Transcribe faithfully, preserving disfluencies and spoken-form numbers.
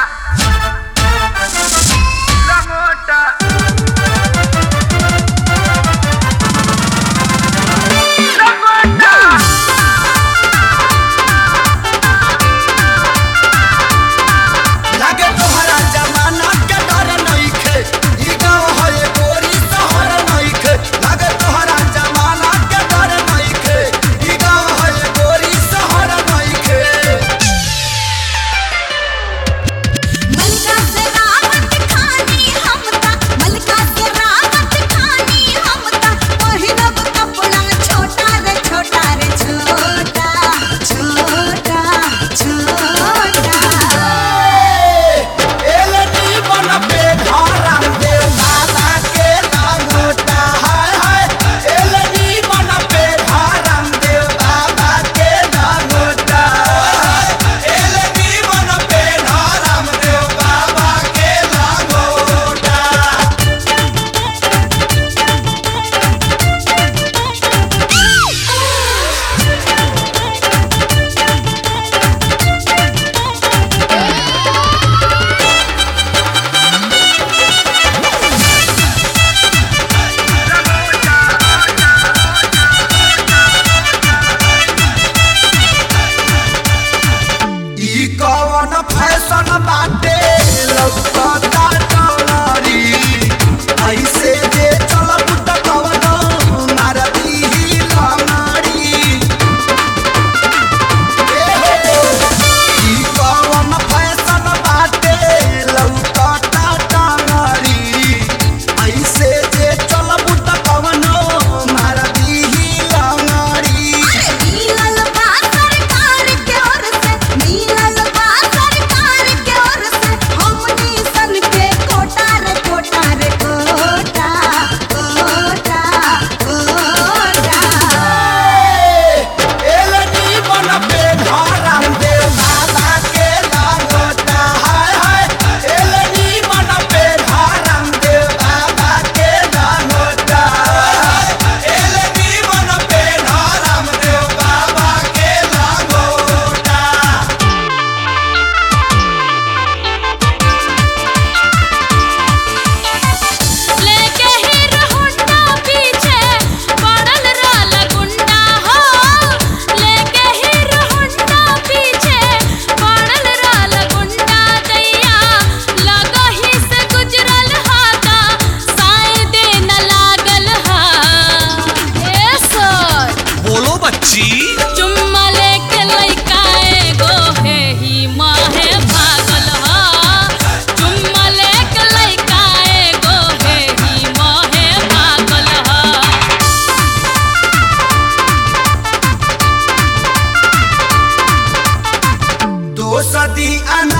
Fashion बाटे लौकता टोलरी ऐसे जे चलब त कवनो मारती ही लंगड़ी ई कवन फैशन बाटे लौकता टोलरी ऐसे जे चलब त कवनो मारती ही लंगड़ी मिलल बा सरकार के ओर से मिलल बा सरकार के ओर से हमनी सन के कोटा रे कोटा रे कोटा कोटा कोटा एलनी बन पे धरम दे बाबा के लागोटा हाय हाय एलनी बन पे धरम दे बाबा के लागोटा एलनी बन पे धरम दे बाबा के लागोटा लेके ही रहुंडा पीछे पड़ल रहल गुंडा हो लेके ही रहुंडा पीछे पड़ल रहल गुंडा दैया लगही से गुजरल हाथा साए दे न लागल हा ए सर बोलो बच्ची। चुम्मा लेके लइका एगो हे ही माहे भागल हा चुम्मा लेके लइका एगो हे ही माहे भागल हा दोसदी अन